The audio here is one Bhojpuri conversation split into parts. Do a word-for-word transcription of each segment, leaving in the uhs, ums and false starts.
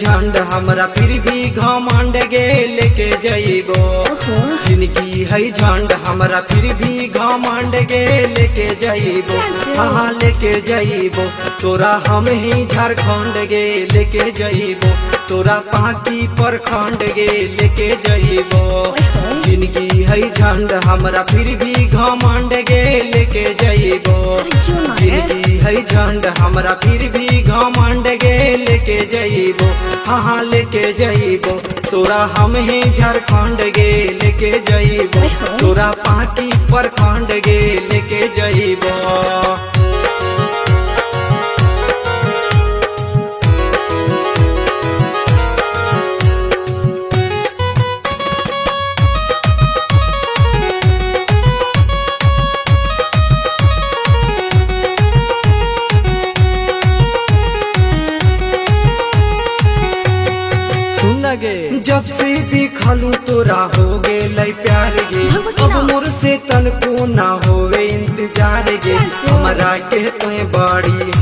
झंड हमरा फिर भी घमंड गे लेके जइबो। जिंदगी है झंड हमरा फिर भी घमंड गे लेके जइबो। हाँ लेके जइबो तोरा हम ही झारखंड गे लेके जइबो। तोरा पाकी प्रखंड गे लेके जइबो। जिंदगी है झंड हमरा फिर भी घमंड गे लेके जइबो। जिंदगी है झंड हमरा फिर भी घमंड गे लेके जइबो। हाँ लेके जइबो तोरा हम ही झारखंड गे लेके जइबो। तोरा पाकी प्रखंड गे लेके जइबो। जब से देखलू तोरा हो गेलै प्यार गे। अब मोर से तनको ना होवे इंतजार गे। हमरा के तोय बड़ी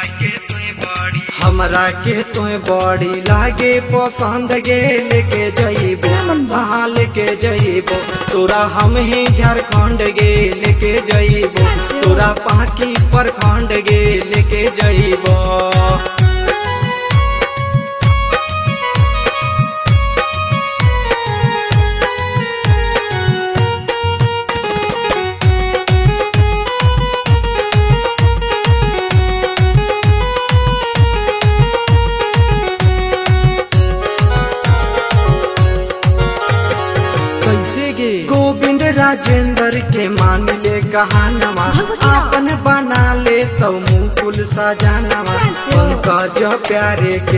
हमरा के तोय बड़ी लागे पसंद गे लेके जइबो। हाँ लेके जइबो तोरा हम ही झारखंड गे लेके जइबो। तोरा पाकी प्रखंड गे लेके जइबो। गोविंद राजेंद्र के मान ले कहानवा। आपन बना ले तो मुकुल सजानवा। पंकज प्यारे के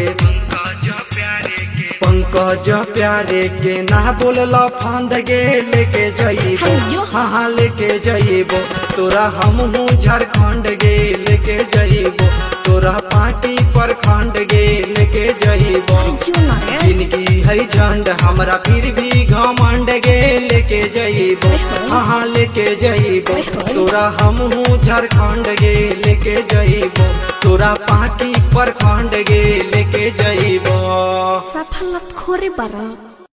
पंकज प्यारे के ना बोलला फंद गे लेके जइबो। हाँ लेके जइबो तोरा हम हूँ झारखंड गे लेके जइबो। तोरा पाकी प्रखंड गे लेके जइबो। जिंदगी है झंड हमरा फिर भी घमंड गे लेके जइबो। हाँ लेके जइबो तोरा हम हूँ झारखंड गे लेके जइबो। तोरा पाकी प्रखंड गे लेके जइबो। सफलत खोरे बारा।